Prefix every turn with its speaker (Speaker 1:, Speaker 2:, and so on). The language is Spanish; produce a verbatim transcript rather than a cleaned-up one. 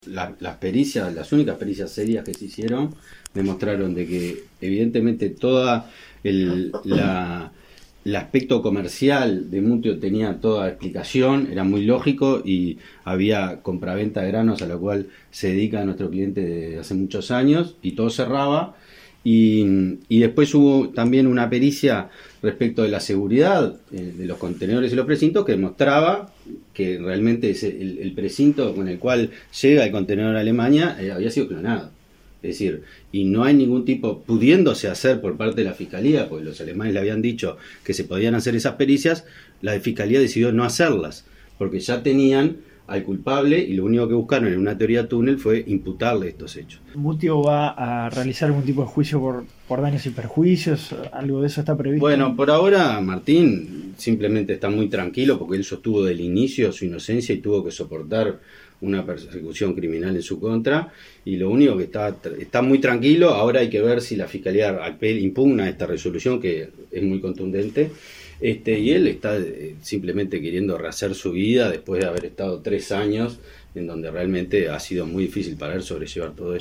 Speaker 1: La, las pericias, las únicas pericias serias que se hicieron demostraron de que evidentemente toda el, la, el aspecto comercial de Mutio tenía toda explicación, era muy lógico y había compraventa de granos a la cual se dedica nuestro cliente desde hace muchos años y todo cerraba. Y, y después hubo también una pericia respecto de la seguridad eh, de los contenedores y los precintos que demostraba que realmente ese, el, el precinto con el cual llega el contenedor a Alemania eh, había sido clonado. Es decir, y no hay ningún tipo, pudiéndose hacer por parte de la Fiscalía, porque los alemanes le habían dicho que se podían hacer esas pericias, la Fiscalía decidió no hacerlas, porque ya tenían al culpable y lo único que buscaron en una teoría túnel fue imputarle estos hechos.
Speaker 2: ¿Mutio va a realizar algún tipo de juicio por, por daños y perjuicios? ¿Algo de eso está previsto?
Speaker 1: Bueno, por ahora Martín simplemente está muy tranquilo porque él sostuvo del inicio su inocencia y tuvo que soportar una persecución criminal en su contra, y lo único que está está muy tranquilo. Ahora hay que ver si la Fiscalía impugna esta resolución, que es muy contundente, este y él está eh, simplemente queriendo rehacer su vida después de haber estado tres años en donde realmente ha sido muy difícil para él sobrellevar todo esto.